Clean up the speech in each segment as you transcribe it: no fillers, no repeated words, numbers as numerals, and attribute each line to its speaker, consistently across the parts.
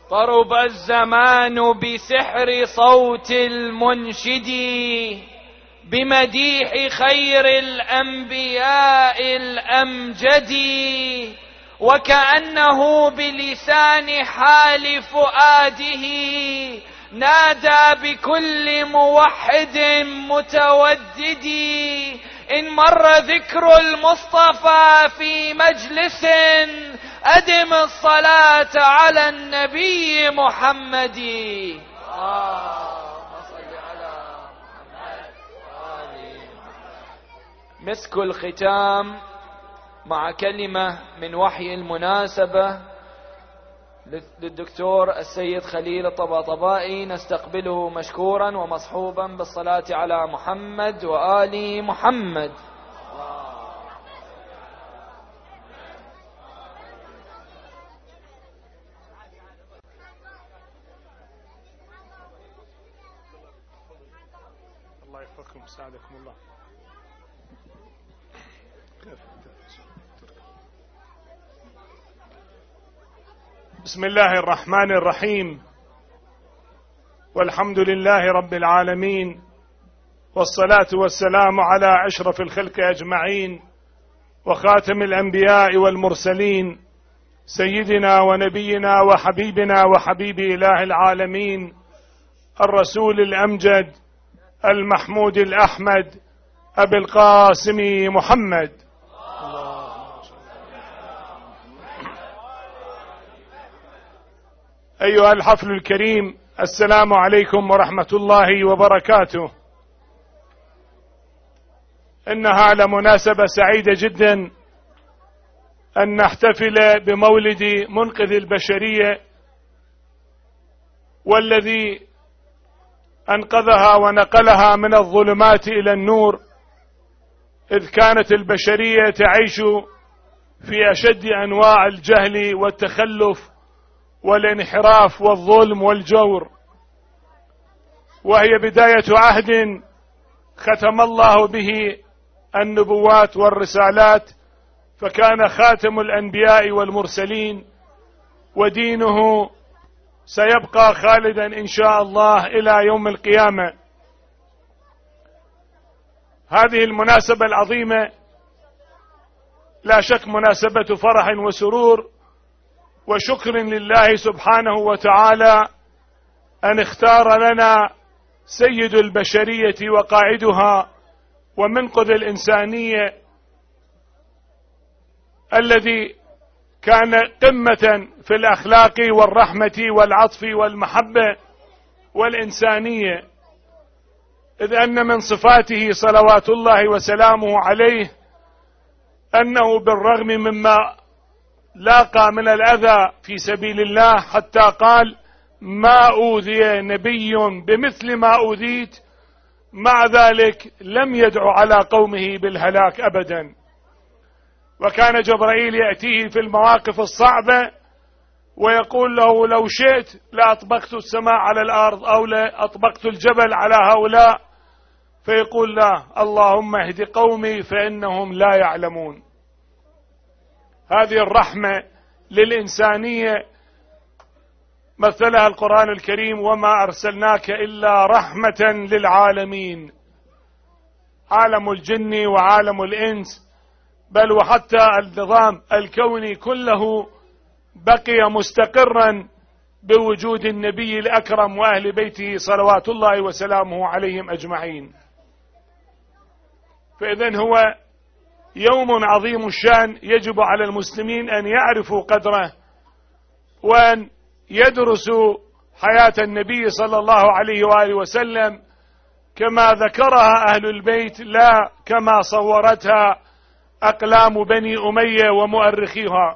Speaker 1: قرب الزمان بسحر صوت المنشد بمديح خير الأنبياء الأمجد، وكأنه بلسان حال فؤاده نادى بكل موحد متودد. إن مر ذكر المصطفى في مجلس أدم الصلاة على النبي محمد. مسك الختام مع كلمة من وحي المناسبة للدكتور السيد خليل الطباطبائي، نستقبله مشكورا ومصحوبا بالصلاة على محمد وآل محمد.
Speaker 2: الله يحفظكم سعدكم الله. بسم الله الرحمن الرحيم، والحمد لله رب العالمين، والصلاة والسلام على أشرف الخلق أجمعين وخاتم الأنبياء والمرسلين، سيدنا ونبينا وحبيبنا وحبيب إله العالمين، الرسول الأمجد المحمود الأحمد أبي القاسم محمد. أيها الحفل الكريم، السلام عليكم ورحمة الله وبركاته. إنها لمناسبة سعيدة جدا أن نحتفل بمولد منقذ البشرية، والذي أنقذها ونقلها من الظلمات إلى النور، إذ كانت البشرية تعيش في أشد أنواع الجهل والتخلف والانحراف والظلم والجور، وهي بداية عهد ختم الله به النبوات والرسالات، فكان خاتم الأنبياء والمرسلين، ودينه سيبقى خالدا إن شاء الله إلى يوم القيامة. هذه المناسبة العظيمة لا شك مناسبة فرح وسرور وشكر لله سبحانه وتعالى أن اختار لنا سيد البشرية وقائدها ومنقذ الإنسانية، الذي كان قمة في الأخلاق والرحمة والعطف والمحبة والإنسانية، إذ أن من صفاته صلوات الله وسلامه عليه أنه بالرغم مما لاقى من الأذى في سبيل الله، حتى قال: ما أوذي نبي بمثل ما أوذيت، مع ذلك لم يدع على قومه بالهلاك أبدا. وكان جبرائيل يأتيه في المواقف الصعبة ويقول له: لو شئت لأطبقت السماء على الأرض أو لأطبقت الجبل على هؤلاء، فيقول: لا، اللهم اهد قومي فإنهم لا يعلمون. هذه الرحمة للإنسانية مثلها القرآن الكريم: وما أرسلناك إلا رحمة للعالمين. عالم الجن وعالم الإنس، بل وحتى النظام الكوني كله بقي مستقرا بوجود النبي الأكرم وأهل بيته صلوات الله وسلامه عليهم أجمعين. فإذن هو يوم عظيم الشان، يجب على المسلمين أن يعرفوا قدره وأن يدرسوا حياة النبي صلى الله عليه وآله وسلم كما ذكرها أهل البيت، لا كما صورتها أقلام بني أمية ومؤرخيها.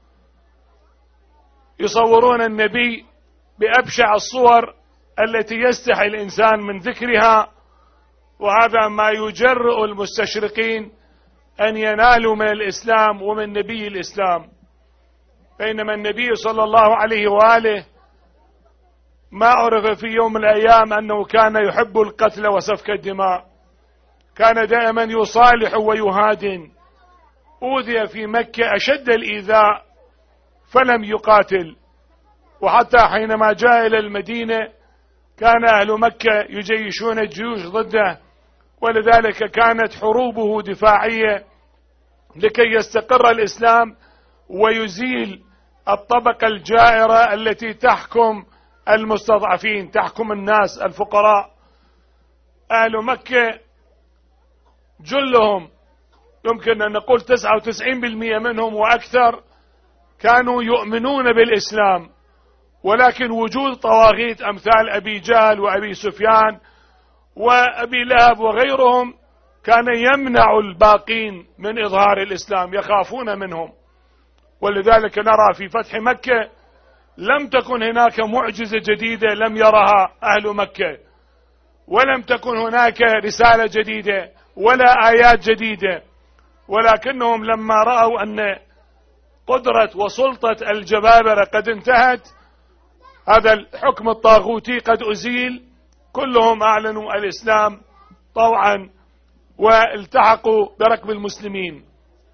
Speaker 2: يصورون النبي بأبشع الصور التي يستحي الإنسان من ذكرها، وهذا ما يجرئ المستشرقين أن ينالوا من الإسلام ومن نبي الإسلام. بينما النبي صلى الله عليه وآله ما عرف في يوم من الأيام أنه كان يحب القتل وسفك الدماء، كان دائما يصالح ويهادن. أوذي في مكة أشد الإيذاء فلم يقاتل، وحتى حينما جاء إلى المدينة كان أهل مكة يجيشون الجيوش ضده، ولذلك كانت حروبه دفاعية لكي يستقر الإسلام ويزيل الطبقة الجائرة التي تحكم المستضعفين، تحكم الناس الفقراء. أهل مكة جلهم يمكن أن نقول 99% منهم وأكثر كانوا يؤمنون بالإسلام، ولكن وجود طواغيت أمثال أبي جهل وأبي سفيان وأبي لهب وغيرهم كان يمنع الباقين من إظهار الإسلام، يخافون منهم. ولذلك نرى في فتح مكة لم تكن هناك معجزة جديدة لم يرها أهل مكة، ولم تكن هناك رسالة جديدة ولا آيات جديدة، ولكنهم لما رأوا أن قدرة وسلطة الجبابرة قد انتهت، هذا الحكم الطاغوتي قد أزيل، كلهم أعلنوا الإسلام طوعا والتحقوا بركب المسلمين.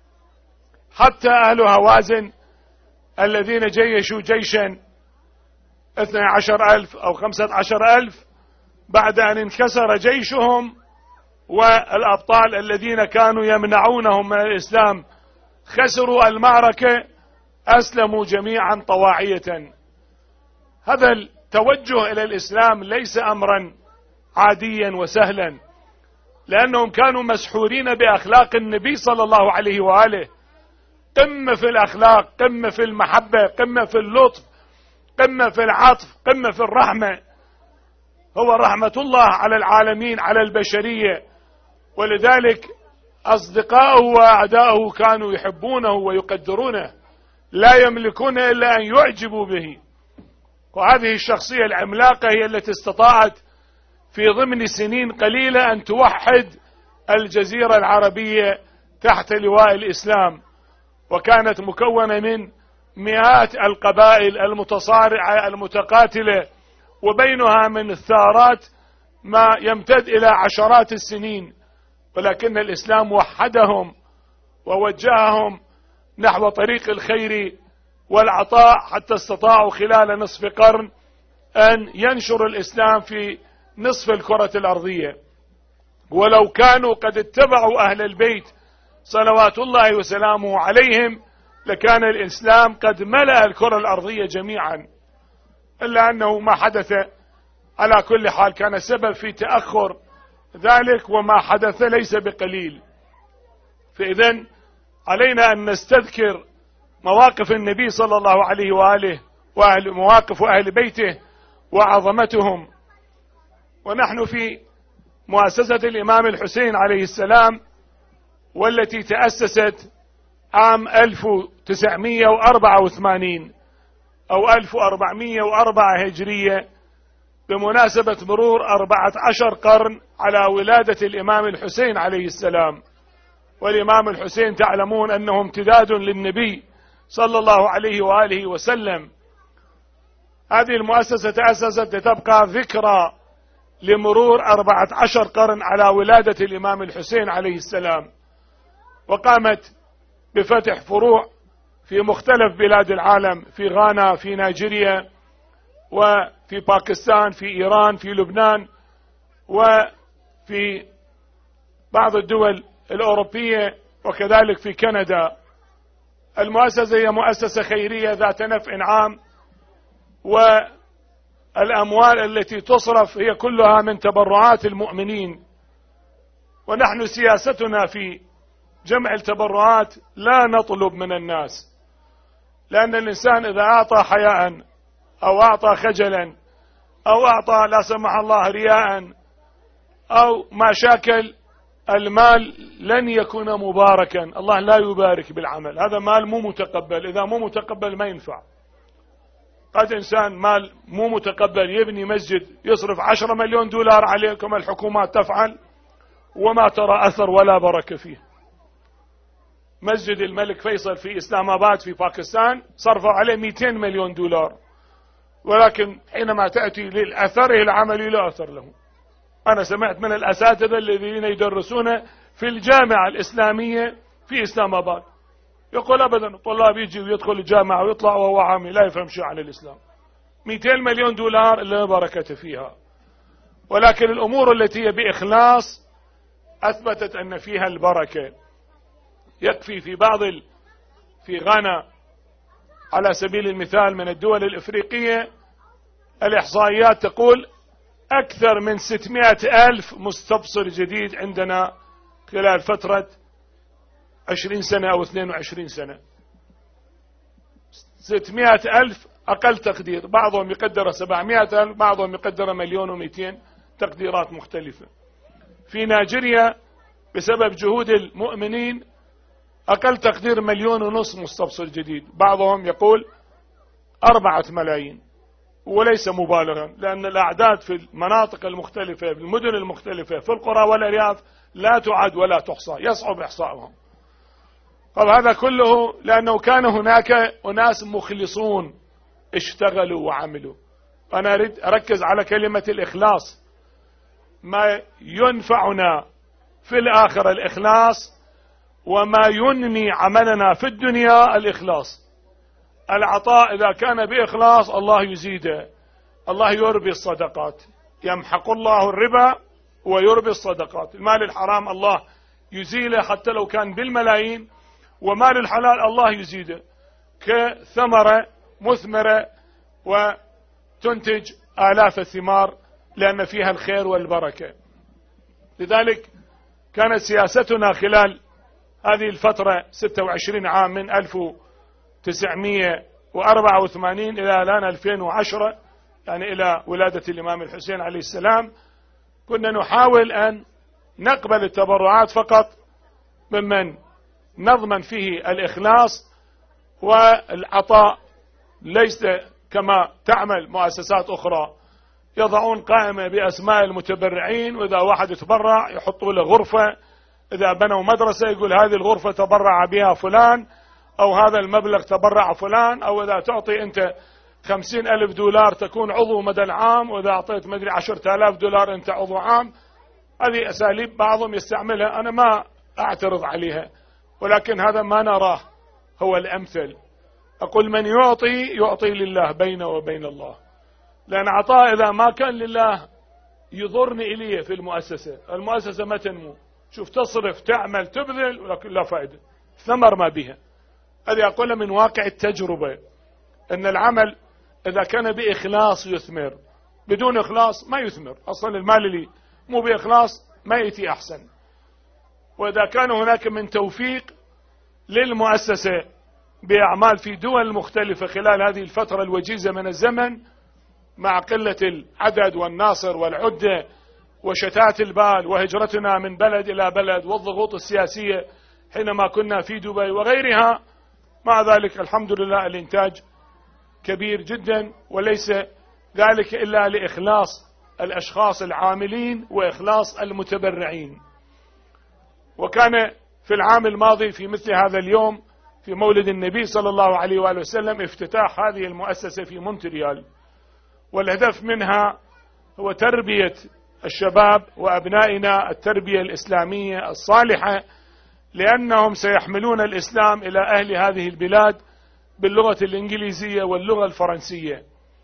Speaker 2: حتى أهل هوازن الذين جيشوا جيشا 12,000 أو 15,000 بعد أن انكسر جيشهم، والأبطال الذين كانوا يمنعونهم من الإسلام خسروا المعركة، أسلموا جميعا طواعية. هذا التوجه إلى الإسلام ليس أمرا عاديا وسهلا، لأنهم كانوا مسحورين بأخلاق النبي صلى الله عليه وآله، قمة في الأخلاق، قمة في المحبة، قمة في اللطف، قمة في العطف، قمة في الرحمة. هو رحمة الله على العالمين، على البشرية، ولذلك أصدقاؤه وأعداؤه كانوا يحبونه ويقدرونه، لا يملكون إلا أن يعجبوا به. وهذه الشخصية العملاقة هي التي استطاعت في ضمن سنين قليلة أن توحد الجزيرة العربية تحت لواء الإسلام، وكانت مكونة من مئات القبائل المتصارعة المتقاتلة، وبينها من الثارات ما يمتد إلى عشرات السنين، ولكن الإسلام وحدهم ووجههم نحو طريق الخير والعطاء، حتى استطاعوا خلال نصف قرن أن ينشر الإسلام في نصف الكرة الأرضية. ولو كانوا قد اتبعوا أهل البيت صلوات الله وسلامه عليهم لكان الإسلام قد ملأ الكرة الأرضية جميعا، إلا أنه ما حدث. على كل حال كان سبب في تأخر ذلك، وما حدث ليس بقليل. فإذن علينا أن نستذكر مواقف النبي صلى الله عليه وآله ومواقف أهل بيته وعظمتهم. ونحن في مؤسسة الإمام الحسين عليه السلام، والتي تأسست عام 1984 أو 1404 هجرية بمناسبة مرور 14 قرن على ولادة الإمام الحسين عليه السلام. والإمام الحسين تعلمون أنه امتداد للنبي صلى الله عليه وآله وسلم. هذه المؤسسة تأسست لتبقى ذكرى لمرور 14 قرن على ولادة الإمام الحسين عليه السلام، وقامت بفتح فروع في مختلف بلاد العالم، في غانا، في نيجيريا، وفي باكستان، في إيران، في لبنان، وفي بعض الدول الأوروبية، وكذلك في كندا. المؤسسة هي مؤسسة خيرية ذات نفع عام، والأموال التي تصرف هي كلها من تبرعات المؤمنين. ونحن سياستنا في جمع التبرعات لا نطلب من الناس، لأن الإنسان إذا أعطى حياء أو أعطى خجلا أو أعطى لا سمح الله رياء أو ما شاكل، المال لن يكون مباركا، الله لا يبارك بالعمل، هذا مال مو متقبل. إذا مو متقبل ما ينفع. قد إنسان مال مو متقبل يبني مسجد يصرف 10 مليون دولار عليه كما الحكومات تفعل، وما ترى أثر ولا بركة فيه. مسجد الملك فيصل في إسلام آباد في باكستان صرفوا عليه 200 مليون دولار، ولكن حينما تأتي للأثر العملي لا أثر له. أنا سمعت من الأساتذة الذين يدرسون في الجامعة الإسلامية في إسلام آباد يقول أبدا الطلاب يجي ويدخل الجامعة ويطلع وهو عامي لا يفهم شيء عن الإسلام، 200 مليون دولار لا بركة فيها. ولكن الأمور التي هي بإخلاص أثبتت أن فيها البركة. يكفي في غانا على سبيل المثال من الدول الإفريقية الإحصائيات تقول أكثر من 600,000 مستبصر جديد عندنا خلال فترة 20 سنة أو 22 سنة. 600,000 أقل تقدير، بعضهم يقدر 700,000، بعضهم يقدر 1,200,000، تقديرات مختلفة. في نيجيريا بسبب جهود المؤمنين أقل تقدير 1,500,000 مستبصر جديد، بعضهم يقول 4 ملايين، وليس مبالغا، لأن الأعداد في المناطق المختلفة في المدن المختلفة في القرى والأرياف لا تعد ولا تحصى، يصعب إحصائهم. طب هذا كله لأنه كان هناك أناس مخلصون اشتغلوا وعملوا. أنا أريد أركز على كلمة الإخلاص. ما ينفعنا في الآخرة الإخلاص، وما ينمي عملنا في الدنيا الإخلاص. العطاء إذا كان بإخلاص الله يزيده، الله يربي الصدقات، يمحق الله الربا ويربي الصدقات. المال الحرام الله يزيله حتى لو كان بالملايين، ومال الحلال الله يزيده كثمرة مثمرة وتنتج آلاف الثمار، لأن فيها الخير والبركة. لذلك كانت سياستنا خلال هذه الفترة 26 عام من 1984 إلى الآن 2010، يعني إلى ولادة الإمام الحسين عليه السلام، كنا نحاول أن نقبل التبرعات فقط ممن نضمن فيه الإخلاص والعطاء، ليس كما تعمل مؤسسات أخرى يضعون قائمة بأسماء المتبرعين، وإذا واحد يتبرع يحطوا له غرفة، إذا بنوا مدرسة يقول هذه الغرفة تبرع بها فلان، أو هذا المبلغ تبرع فلان، أو إذا تعطي أنت 50,000 دولار تكون عضو مدى العام، وإذا أعطيت مدري 10,000 دولار أنت عضو عام. هذه أساليب بعضهم يستعملها، أنا ما أعترض عليها، ولكن هذا ما نراه هو الأمثل. أقول من يعطي لله بينه وبين الله، لأن عطاء إذا ما كان لله يضرني إليه في المؤسسة ما تنمو. شوف تصرف تعمل تبذل ولكن لا فائدة، ثمر ما بها. هذه أقول من واقع التجربة، أن العمل إذا كان بإخلاص يثمر، بدون إخلاص ما يثمر. أصلا المال اللي مو بإخلاص ما يأتي أحسن. وإذا كان هناك من توفيق للمؤسسة بأعمال في دول مختلفة خلال هذه الفترة الوجيزة من الزمن، مع قلة العدد والناصر والعدة وشتات البال وهجرتنا من بلد إلى بلد والضغوط السياسية حينما كنا في دبي وغيرها، مع ذلك الحمد لله الإنتاج كبير جدا، وليس ذلك إلا لإخلاص الأشخاص العاملين وإخلاص المتبرعين. وكان في العام الماضي في مثل هذا اليوم في مولد النبي صلى الله عليه وآله وسلم افتتاح هذه المؤسسة في مونتريال، والهدف منها هو تربية الشباب وأبنائنا التربية الإسلامية الصالحة، لأنهم سيحملون الإسلام إلى أهل هذه البلاد باللغة الإنجليزية واللغة الفرنسية.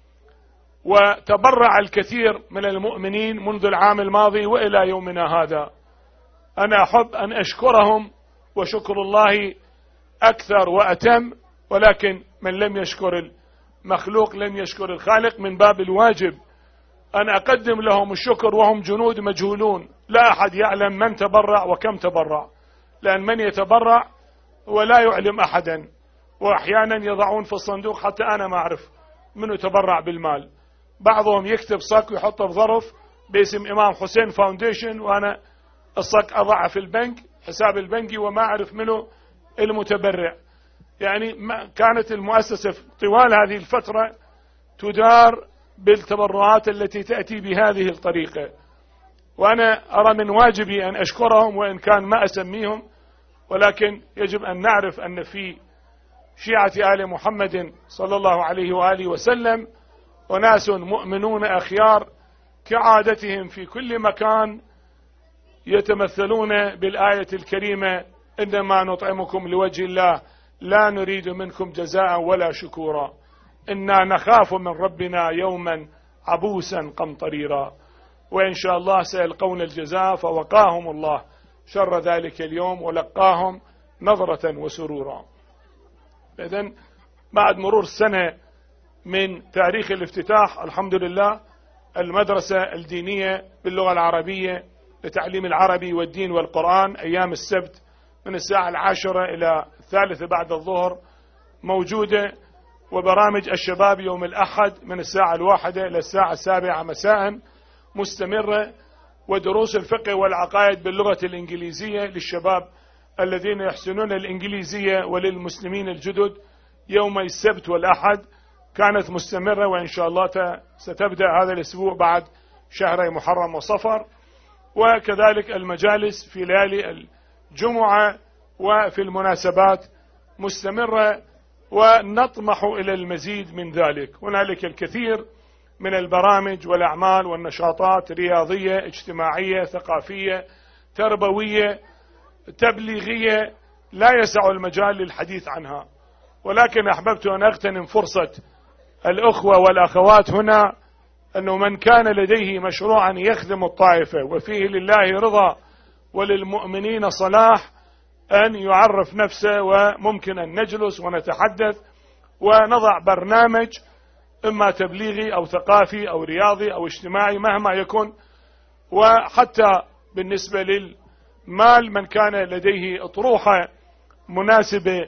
Speaker 2: وتبرع الكثير من المؤمنين منذ العام الماضي وإلى يومنا هذا. أنا أحب أن أشكرهم، وشكر الله أكثر وأتم، ولكن من لم يشكر المخلوق لم يشكر الخالق. من باب الواجب أن أقدم لهم الشكر وهم جنود مجهولون، لا أحد يعلم من تبرع وكم تبرع، لأن من يتبرع ولا يعلم أحدا، وأحيانا يضعون في الصندوق حتى أنا ما أعرف منه تبرع بالمال. بعضهم يكتب صك ويحطه في ظرف باسم إمام حسين فاونديشن، وأنا الصك أضعه في البنك حساب البنكي وما أعرف منه المتبرع. يعني كانت المؤسسة طوال هذه الفترة تدار بالتبرعات التي تأتي بهذه الطريقة، وأنا أرى من واجبي أن أشكرهم وإن كان ما أسميهم، ولكن يجب أن نعرف أن في شيعة آل محمد صلى الله عليه وآله وسلم وناس مؤمنون أخيار كعادتهم في كل مكان يتمثلون بالآية الكريمة: إنما نطعمكم لوجه الله لا نريد منكم جزاء ولا شكورا. إنا نخاف من ربنا يوما عبوسا قمطريرا. وإن شاء الله سيلقون الجزاء، فوقاهم الله شر ذلك اليوم ولقاهم نظرة وسرورا. إذن بعد مرور سنة من تاريخ الافتتاح، الحمد لله، المدرسة الدينية باللغة العربية لتعليم العربي والدين والقرآن أيام السبت من الساعة 10 إلى 3 بعد الظهر موجودة، وبرامج الشباب يوم الأحد من الساعة 1 إلى الساعة 7 مساء مستمرة، ودروس الفقه والعقائد باللغة الإنجليزية للشباب الذين يحسنون الإنجليزية وللمسلمين الجدد يوم السبت والأحد كانت مستمرة، وإن شاء الله ستبدأ هذا الأسبوع بعد شهر محرم وصفر. وكذلك المجالس في ليالي الجمعة وفي المناسبات مستمرة، ونطمح إلى المزيد من ذلك. هنالك الكثير من البرامج والأعمال والنشاطات رياضية، اجتماعية، ثقافية، تربوية، تبليغية، لا يسع المجال للحديث عنها، ولكن أحببت أن أغتنم فرصة الأخوة والأخوات هنا أنه من كان لديه مشروعا يخدم الطائفة وفيه لله رضا وللمؤمنين صلاح أن يعرف نفسه، وممكن أن نجلس ونتحدث ونضع برنامج إما تبليغي أو ثقافي أو رياضي أو اجتماعي مهما يكون. وحتى بالنسبة للمال، من كان لديه أطروحة مناسبة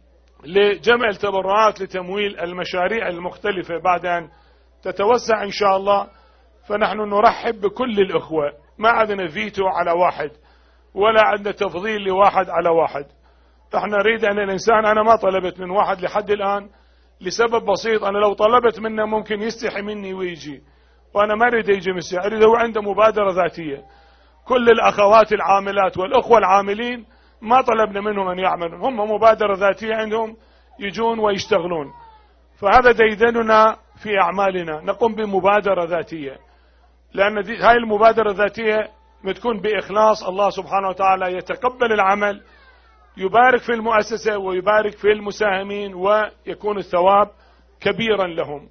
Speaker 2: لجمع التبرعات لتمويل المشاريع المختلفة بعد أن تتوسع إن شاء الله، فنحن نرحب بكل الأخوة، ما عندنا فيتو على واحد ولا عندنا تفضيل لواحد على واحد. احنا نريد أن الإنسان، أنا ما طلبت من واحد لحد الآن لسبب بسيط، أنا لو طلبت منه ممكن يستحي مني ويجي، وأنا ما أريد يجي مسيح، أريد هو عنده مبادرة ذاتية. كل الأخوات العاملات والأخوة العاملين ما طلبنا منهم أن يعملون، هم مبادرة ذاتية عندهم يجون ويشتغلون. فهذا ديدننا في أعمالنا، نقوم بمبادرة ذاتية، لأن هاي المبادرة الذاتية بتكون بإخلاص، الله سبحانه وتعالى يتقبل العمل، يبارك في المؤسسة ويبارك في المساهمين، ويكون الثواب كبيرا لهم.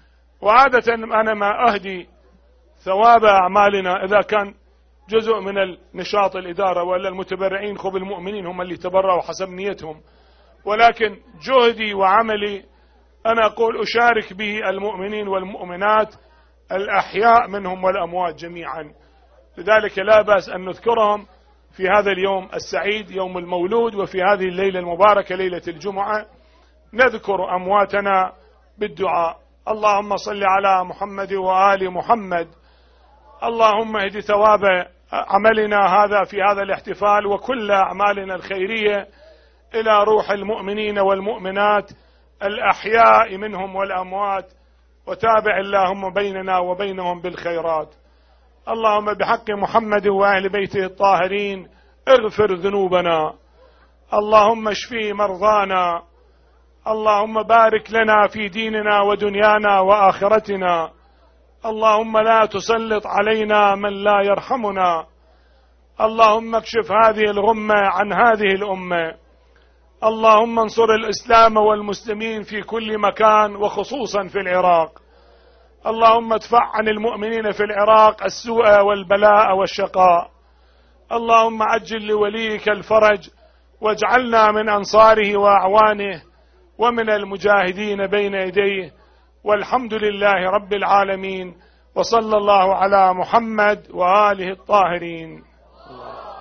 Speaker 2: وعادة أنا ما أهدي ثواب أعمالنا إذا كان جزء من النشاط الإدارة، ولا المتبرعين خب المؤمنين هم اللي تبرعوا حسب نيتهم، ولكن جهدي وعملي أنا أقول أشارك به المؤمنين والمؤمنات الأحياء منهم والأموات جميعا. لذلك لا بأس أن نذكرهم في هذا اليوم السعيد، يوم المولود، وفي هذه الليلة المباركة ليلة الجمعة نذكر أمواتنا بالدعاء. اللهم صل على محمد وآل محمد. اللهم اهد ثواب عملنا هذا في هذا الاحتفال وكل أعمالنا الخيرية إلى روح المؤمنين والمؤمنات الأحياء منهم والأموات، وتابع اللهم بيننا وبينهم بالخيرات. اللهم بحق محمد وأهل بيته الطاهرين اغفر ذنوبنا، اللهم اشفي مرضانا، اللهم بارك لنا في ديننا ودنيانا وآخرتنا، اللهم لا تسلط علينا من لا يرحمنا، اللهم اكشف هذه الغمة عن هذه الأمة، اللهم انصر الإسلام والمسلمين في كل مكان وخصوصا في العراق، اللهم ادفع عن المؤمنين في العراق السوء والبلاء والشقاء، اللهم عجل لوليك الفرج واجعلنا من أنصاره وأعوانه ومن المجاهدين بين يديه، والحمد لله رب العالمين، وصلى الله على محمد وآله الطاهرين.